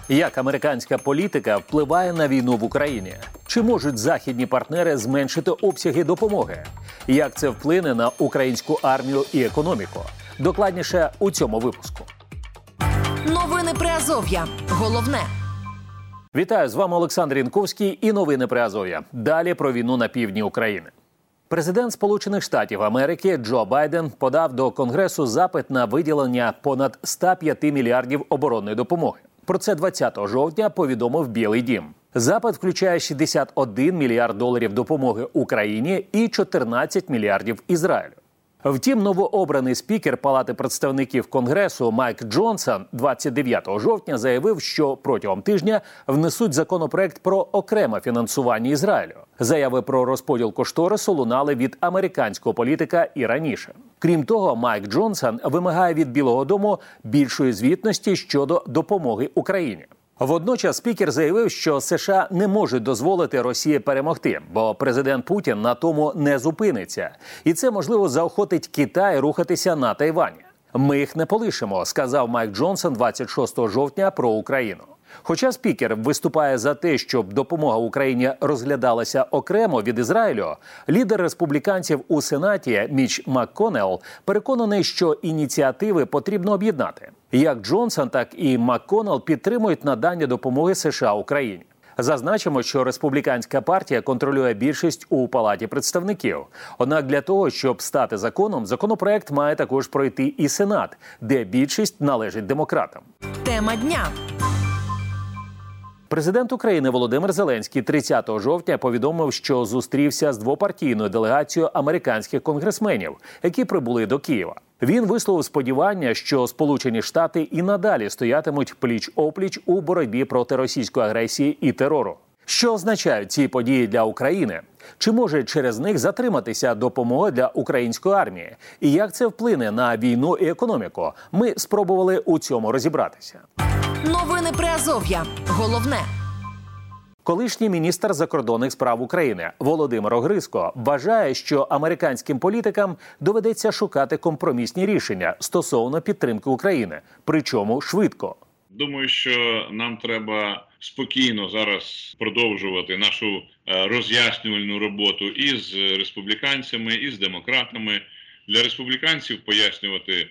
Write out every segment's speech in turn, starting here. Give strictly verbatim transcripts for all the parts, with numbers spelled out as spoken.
Як американська політика впливає на війну в Україні? Чи можуть західні партнери зменшити обсяги допомоги? Як це вплине на українську армію і економіку? Докладніше у цьому випуску. Новини Приазов'я. Головне. Вітаю, з вами Олександр Янковський і новини Приазов'я. Далі про війну на півдні України. Президент Сполучених Штатів Америки Джо Байден подав до Конгресу запит на виділення понад ста п'яти мільярдів оборонної допомоги. Про це двадцятого жовтня повідомив Білий дім. Запит включає шістдесят один мільярд доларів допомоги Україні і чотирнадцять мільярдів Ізраїлю. Втім, новообраний спікер Палати представників Конгресу Майк Джонсон двадцять дев'ятого жовтня заявив, що протягом тижня внесуть законопроект про окреме фінансування Ізраїлю. Заяви про розподіл кошторису лунали від американського політика і раніше. Крім того, Майк Джонсон вимагає від Білого дому більшої звітності щодо допомоги Україні. Водночас спікер заявив, що США не можуть дозволити Росії перемогти, бо президент Путін на тому не зупиниться. І це, можливо, заохотить Китай рухатися на Тайвані. «Ми їх не полишимо», – сказав Майк Джонсон двадцять шостого жовтня про Україну. Хоча спікер виступає за те, щоб допомога Україні розглядалася окремо від Ізраїлю, лідер республіканців у Сенаті Міч МакКоннелл переконаний, що ініціативи потрібно об'єднати. Як Джонсон, так і МакКоннелл підтримують надання допомоги США Україні. Зазначимо, що республіканська партія контролює більшість у Палаті представників. Однак для того, щоб стати законом, законопроект має також пройти і Сенат, де більшість належить демократам. Тема дня. Президент України Володимир Зеленський тридцятого жовтня повідомив, що зустрівся з двопартійною делегацією американських конгресменів, які прибули до Києва. Він висловив сподівання, що Сполучені Штати і надалі стоятимуть пліч-опліч у боротьбі проти російської агресії і терору. Що означають ці події для України? Чи може через них затриматися допомога для української армії? І як це вплине на війну і економіку? Ми спробували у цьому розібратися. Новини Приазов'я. Головне. Колишній міністр закордонних справ України Володимир Огризко вважає, що американським політикам доведеться шукати компромісні рішення стосовно підтримки України, причому швидко. Думаю, що нам треба спокійно зараз продовжувати нашу роз'яснювальну роботу і з республіканцями, і з демократами. Для республіканців пояснювати,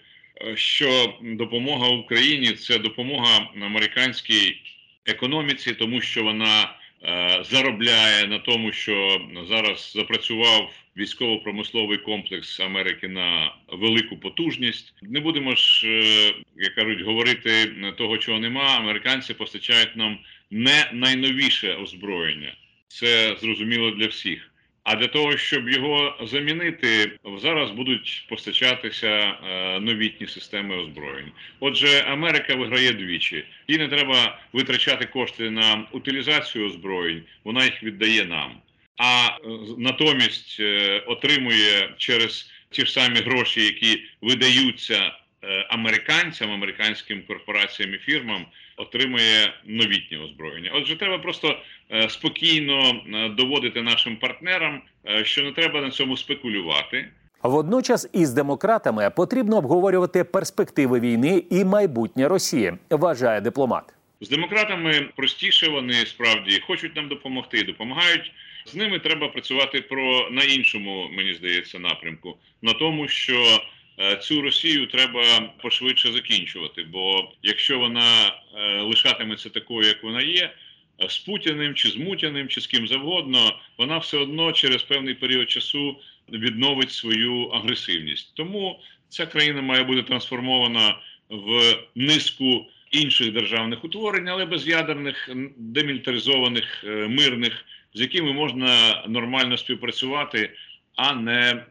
що допомога Україні – це допомога американській економіці, тому що вона е, заробляє на тому, що зараз запрацював військово-промисловий комплекс Америки на велику потужність. Не будемо ж, е, як кажуть, говорити того, чого нема. Американці постачають нам не найновіше озброєння. Це зрозуміло для всіх. А для того, щоб його замінити, зараз будуть постачатися е, новітні системи озброєнь. Отже, Америка виграє двічі. Їй не треба витрачати кошти на утилізацію озброєнь, вона їх віддає нам. А е, натомість е, отримує через ті ж самі гроші, які видаються е, американцям, американським корпораціям і фірмам, отримує новітнє озброєння. Отже, треба просто е, спокійно е, доводити нашим партнерам, е, що не треба на цьому спекулювати. Водночас із демократами потрібно обговорювати перспективи війни і майбутнє Росії, вважає дипломат. З демократами простіше, вони справді хочуть нам допомогти, допомагають. З ними треба працювати про на іншому, мені здається, напрямку. На тому, що цю Росію треба пошвидше закінчувати, бо якщо вона е, лишатиметься такою, як вона є, з Путіним, чи з Мутіним, чи з ким завгодно, вона все одно через певний період часу відновить свою агресивність. Тому ця країна має бути трансформована в низку інших державних утворень, але без'ядерних, демілітаризованих, е, мирних, з якими можна нормально співпрацювати, а не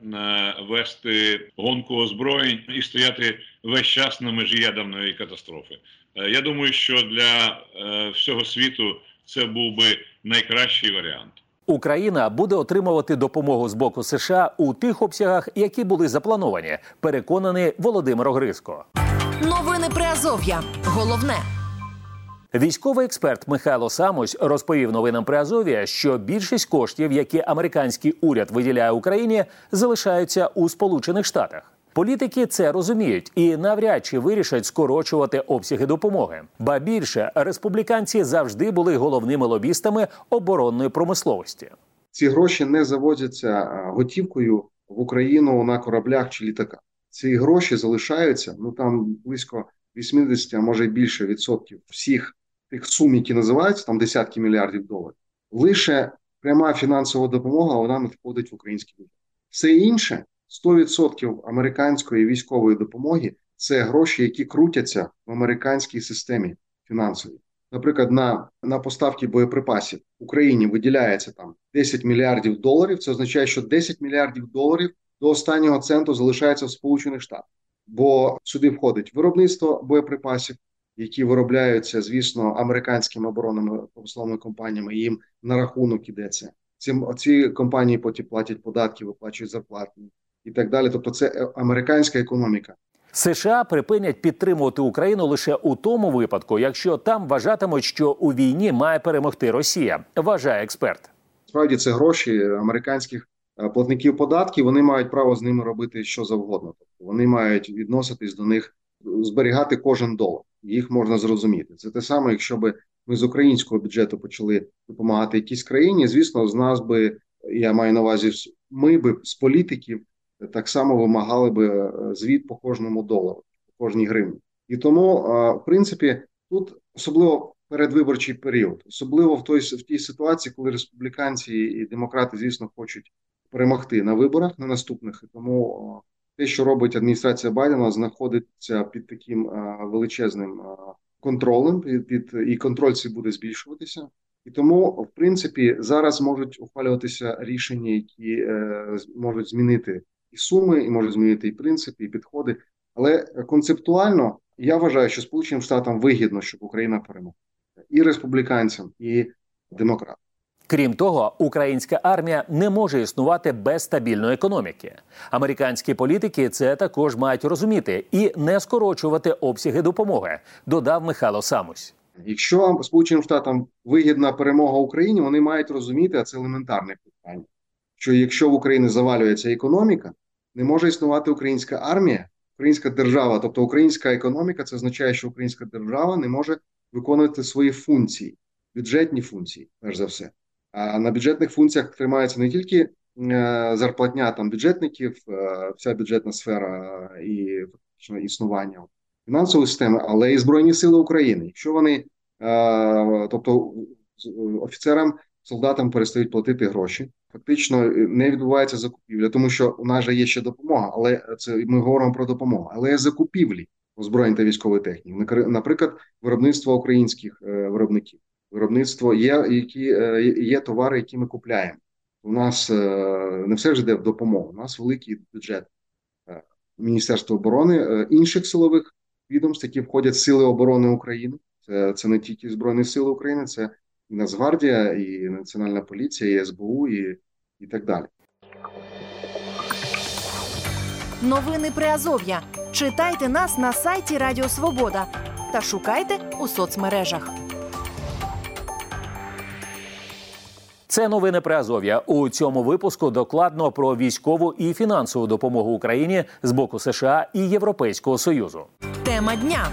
вести гонку озброєнь і стояти весь час на межі ядерної катастрофи. Я думаю, що для всього світу це був би найкращий варіант. Україна буде отримувати допомогу з боку США у тих обсягах, які були заплановані, переконаний Володимир Огризко. Новини Приазов'я. Головне. Військовий експерт Михайло Самось розповів новинам Приазов'я, що більшість коштів, які американський уряд виділяє Україні, залишаються у Сполучених Штатах. Політики це розуміють і навряд чи вирішать скорочувати обсяги допомоги. Ба більше, республіканці завжди були головними лобістами оборонної промисловості. Ці гроші не завозяться готівкою в Україну на кораблях чи літаках. Ці гроші залишаються, ну там близько вісімдесят, а може й більше відсотків всіх тих сум, які називаються, там десятки мільярдів доларів. Лише пряма фінансова допомога, вона надходить в український бюджет. Все інше, сто відсотків американської військової допомоги, це гроші, які крутяться в американській системі фінансовій. Наприклад, на, на поставки боєприпасів Україні виділяється там десять мільярдів доларів. Це означає, що десять мільярдів доларів до останнього центу залишається в Сполучених Штатах. Бо сюди входить виробництво боєприпасів, які виробляються, звісно, американськими оборонними промисловими компаніями, і їм на рахунок іде це. Ці, ці компанії потім платять податки, виплачують зарплати і так далі. Тобто це американська економіка. США припинять підтримувати Україну лише у тому випадку, якщо там вважатимуть, що у війні має перемогти Росія, вважає експерт. Справді це гроші американських платників податків, вони мають право з ними робити що завгодно. Тобто вони мають відноситись до них, зберігати кожен долар. Їх можна зрозуміти. Це те саме, якщо б ми з українського бюджету почали допомагати якійсь країні, звісно, з нас би, я маю на увазі, ми би з політиків так само вимагали би звіт по кожному долару, по кожній гривні. І тому, в принципі, тут особливо передвиборчий період, особливо в той в тій ситуації, коли республіканці і демократи, звісно, хочуть перемогти на виборах, на наступних. І тому те, що робить адміністрація Байдена, знаходиться під таким величезним контролем, під, під і контроль цей буде збільшуватися. І тому, в принципі, зараз можуть ухвалюватися рішення, які е, можуть змінити і суми, і можуть змінити і принципи, і підходи. Але концептуально я вважаю, що Сполученим Штатам вигідно, щоб Україна перемогла. І республіканцям, і демократам. Крім того, українська армія не може існувати без стабільної економіки. Американські політики це також мають розуміти і не скорочувати обсяги допомоги, додав Михайло Самусь. Якщо Сполученим Штатам вигідна перемога Україні, вони мають розуміти, а це елементарне питання, що якщо в Україні завалюється економіка, не може існувати українська армія, українська держава, тобто українська економіка, це означає, що українська держава не може виконувати свої функції, бюджетні функції, перш за все. А на бюджетних функціях тримається не тільки е, зарплатня там бюджетників, е, вся бюджетна сфера і фактично існування фінансової системи, але і Збройні Сили України. Якщо вони, е, тобто офіцерам, солдатам перестають платити гроші, фактично не відбувається закупівля, тому що у нас же є ще допомога, але це ми говоримо про допомогу, але є закупівлі озброєнь та військової техніки. Наприклад, виробництво українських е, виробників. Виробництво є, які є товари, які ми купляємо. У нас не все ж йде в допомогу. У нас великий бюджет Міністерства оборони, інших силових відомств, які входять в Сили оборони України. Це, це не тільки Збройні Сили України, це і Нацгвардія, і Національна поліція, і ес бе у, і, і так далі. Новини Приазов'я. Читайте нас на сайті Радіо Свобода та шукайте у соцмережах. Це новини Приазов'я. У цьому випуску докладно про військову і фінансову допомогу Україні з боку США і Європейського Союзу. Тема дня.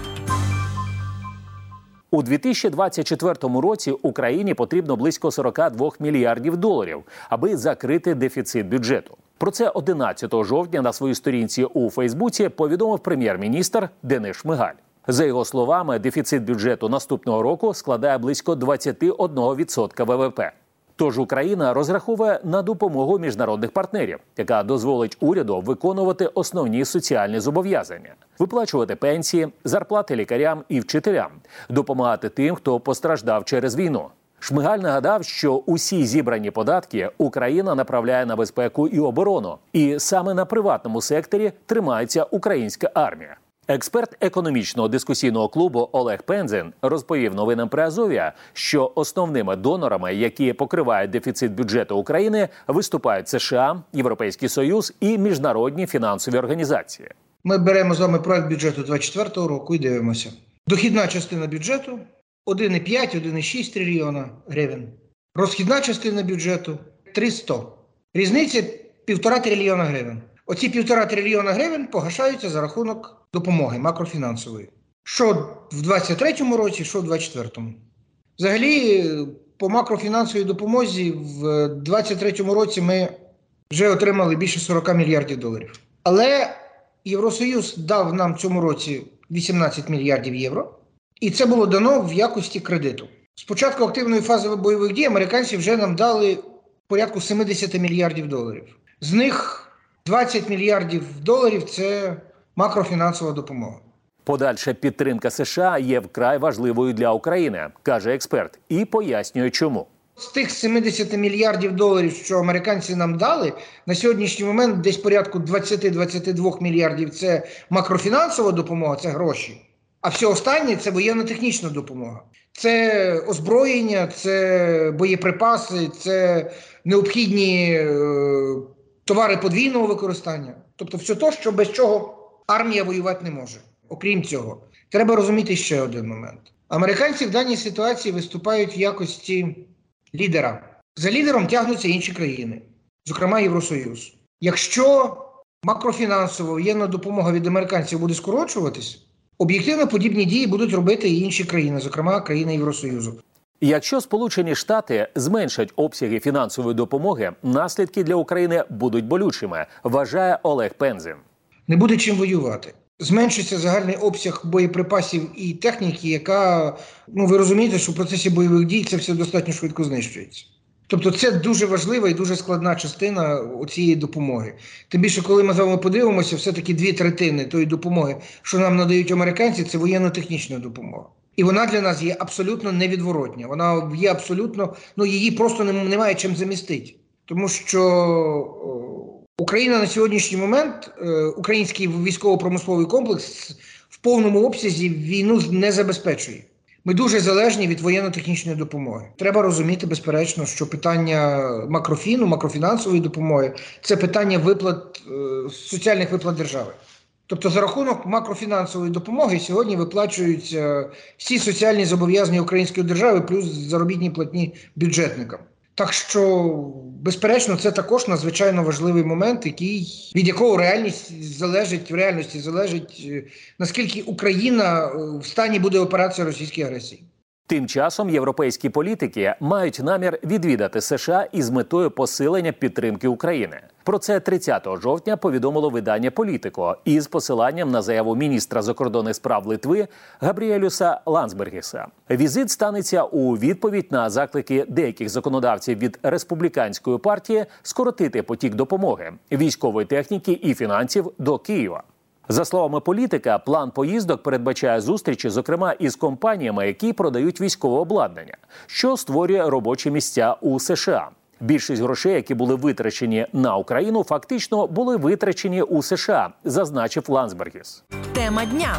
У дві тисячі двадцять четвертому році Україні потрібно близько сорок два мільярдів доларів, аби закрити дефіцит бюджету. Про це одинадцятого жовтня на своїй сторінці у Фейсбуці повідомив прем'єр-міністр Денис Шмигаль. За його словами, дефіцит бюджету наступного року складає близько двадцять один відсоток ве ве пе. Тож Україна розраховує на допомогу міжнародних партнерів, яка дозволить уряду виконувати основні соціальні зобов'язання, виплачувати пенсії, зарплати лікарям і вчителям, допомагати тим, хто постраждав через війну. Шмигаль нагадав, що усі зібрані податки Україна направляє на безпеку і оборону, і саме на приватному секторі тримається українська армія. Експерт економічного дискусійного клубу Олег Пензин розповів новинам Приазов'я, що основними донорами, які покривають дефіцит бюджету України, виступають США, Європейський Союз і міжнародні фінансові організації. Ми беремо з вами проект бюджету двадцять четвертого року і дивимося. Дохідна частина бюджету – один цілих п'ять - один цілих шість трильйона гривень. Розхідна частина бюджету – триста. Різниця – півтора трильйона гривень. Оці півтора трильйона гривень погашаються за рахунок допомоги макрофінансової. Що в двадцять третьому році, що в двадцять четвертому. Взагалі, по макрофінансовій допомозі в двадцять третьому році ми вже отримали більше сорок мільярдів доларів. Але Євросоюз дав нам в цьому році вісімнадцять мільярдів євро, і це було дано в якості кредиту. З початку активної фази бойових дій американці вже нам дали порядку сімдесят мільярдів доларів. З них двадцять мільярдів доларів – це макрофінансова допомога. Подальша підтримка США є вкрай важливою для України, каже експерт, і пояснює чому. З тих сімдесят мільярдів доларів, що американці нам дали, на сьогоднішній момент десь порядку двадцять-двадцять два мільярдів – це макрофінансова допомога, це гроші. А все останнє – це воєнно-технічна допомога. Це озброєння, це боєприпаси, це необхідні е, товари подвійного використання. Тобто все те, що без чого армія воювати не може. Окрім цього, треба розуміти ще один момент. Американці в даній ситуації виступають в якості лідера. За лідером тягнуться інші країни, зокрема Євросоюз. Якщо макрофінансова воєнна допомога від американців буде скорочуватись, об'єктивно подібні дії будуть робити і інші країни, зокрема країни Євросоюзу. Якщо Сполучені Штати зменшать обсяги фінансової допомоги, наслідки для України будуть болючими, вважає Олег Пензін. Не буде чим воювати. Зменшиться загальний обсяг боєприпасів і техніки, яка, ну ви розумієте, що в процесі бойових дій це все достатньо швидко знищується. Тобто це дуже важлива і дуже складна частина цієї допомоги. Тим більше, коли ми з вами подивимося, все-таки дві третини тої допомоги, що нам надають американці, це воєнно-технічна допомога. І вона для нас є абсолютно невідворотня. Вона є абсолютно, ну її просто немає чим замістити. Тому що Україна на сьогоднішній момент, український військово-промисловий комплекс в повному обсязі війну не забезпечує. Ми дуже залежні від воєнно-технічної допомоги. Треба розуміти, безперечно, що питання макрофіну, макрофінансової допомоги – це питання виплат, соціальних виплат держави. Тобто за рахунок макрофінансової допомоги сьогодні виплачуються всі соціальні зобов'язання української держави плюс заробітні платні бюджетникам. Так що, безперечно, це також надзвичайно важливий момент, який, від якого реальність залежить, в реальності залежить, наскільки Україна в стані буде опиратися російській агресії. Тим часом європейські політики мають намір відвідати США із метою посилення підтримки України. Про це тридцятого жовтня повідомило видання «Політико» із посиланням на заяву міністра закордонних справ Литви Габріелюса Ландсбергіса. Візит станеться у відповідь на заклики деяких законодавців від республіканської партії скоротити потік допомоги, військової техніки і фінансів до Києва. За словами політика, план поїздок передбачає зустрічі, зокрема, із компаніями, які продають військове обладнання, що створює робочі місця у США. Більшість грошей, які були витрачені на Україну, фактично були витрачені у США, зазначив Ландсбергіс. Тема дня.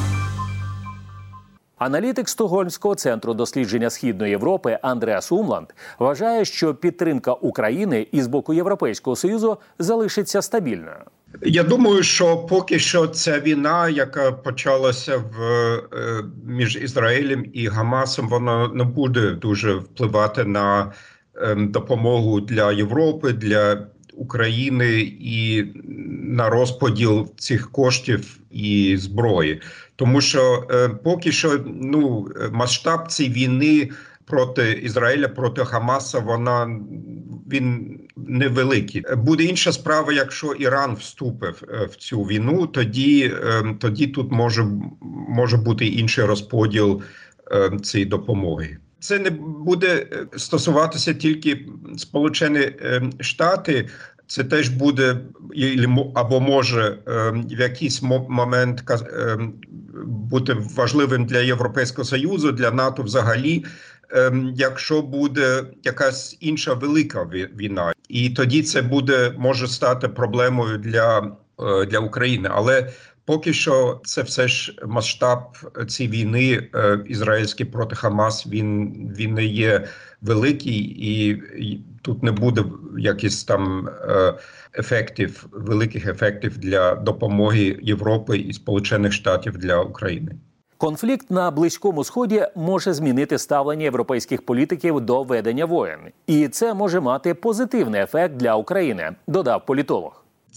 Аналітик Стокгольмського центру дослідження Східної Європи Андреас Умланд вважає, що підтримка України із боку Європейського Союзу залишиться стабільною. Я думаю, що поки що ця війна, яка почалася в, між Ізраїлем і Гамасом, вона не буде дуже впливати на допомогу для Європи, для України і на розподіл цих коштів і зброї. Тому що е, поки що ну, масштаб цієї війни проти Ізраїля, проти Хамаса, вона, він невеликий. Буде інша справа, якщо Іран вступив в цю війну, тоді, е, тоді тут може, може бути інший розподіл е, цієї допомоги. Це не буде стосуватися тільки Сполучені Штати, це теж буде або може в якийсь момент бути важливим для Європейського Союзу, для НАТО взагалі, якщо буде якась інша велика війна. І тоді це буде, може стати проблемою для, для України. Але поки що це все ж масштаб цієї війни е, ізраїльський проти Хамас, він, він не є великий і, і тут не буде якихось там е, ефектів, великих ефектів для допомоги Європи і Сполучених Штатів для України. Конфлікт на Близькому Сході може змінити ставлення європейських політиків до ведення воєн. І це може мати позитивний ефект для України, додав політолог.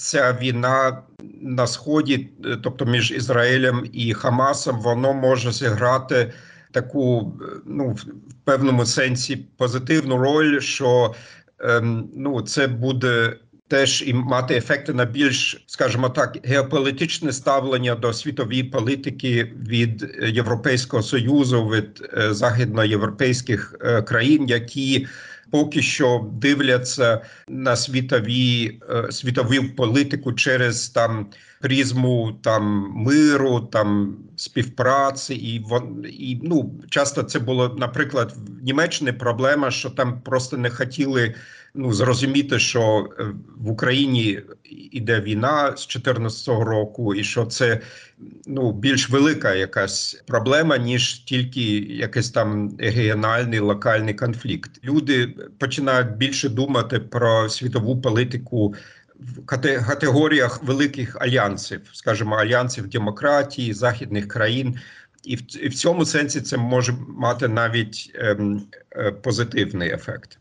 ця війна на Сході, тобто між Ізраїлем і Хамасом, воно може зіграти таку, ну, в певному сенсі позитивну роль, що ем, ну, це буде теж і мати ефекти на більш, скажімо так, геополітичне ставлення до світової політики від Європейського Союзу, від е, західноєвропейських е, країн, які поки що дивляться на світові, е, світову політику через там призму там миру, там співпраці, і вон і ну часто це було, наприклад, в Німеччині проблема, що там просто не хотіли ну зрозуміти, що в Україні іде війна з чотирнадцятого року, і що це ну більш велика якась проблема, ніж тільки якийсь там регіональний локальний конфлікт. Люди починають більше думати про світову політику в категоріях великих альянсів, скажімо, альянсів демократії, західних країн. І в, і в цьому сенсі це може мати навіть ем, е, позитивний ефект.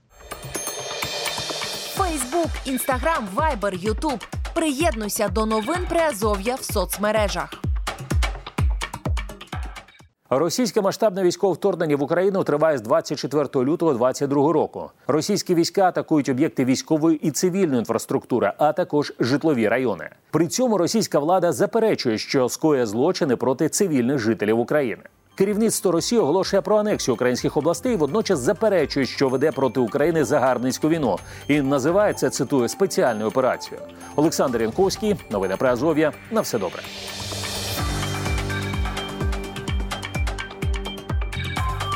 Фейсбук, Інстаграм, Вайбер, Ютуб. Приєднуйся до новин Приазов'я в соцмережах. Російське масштабне військове вторгнення в Україну триває з двадцять четвертого лютого двадцять другого року. Російські війська атакують об'єкти військової і цивільної інфраструктури, а також житлові райони. При цьому російська влада заперечує, що скоює злочини проти цивільних жителів України. Керівництво Росії оголошує про анексію українських областей, водночас заперечує, що веде проти України загарбницьку війну і називає це, цитую, спеціальною операцією. Олександр Янковський, новини Приазов'я. На все добре.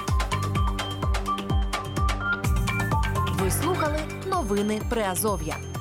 Ви слухали новини Приазов'я.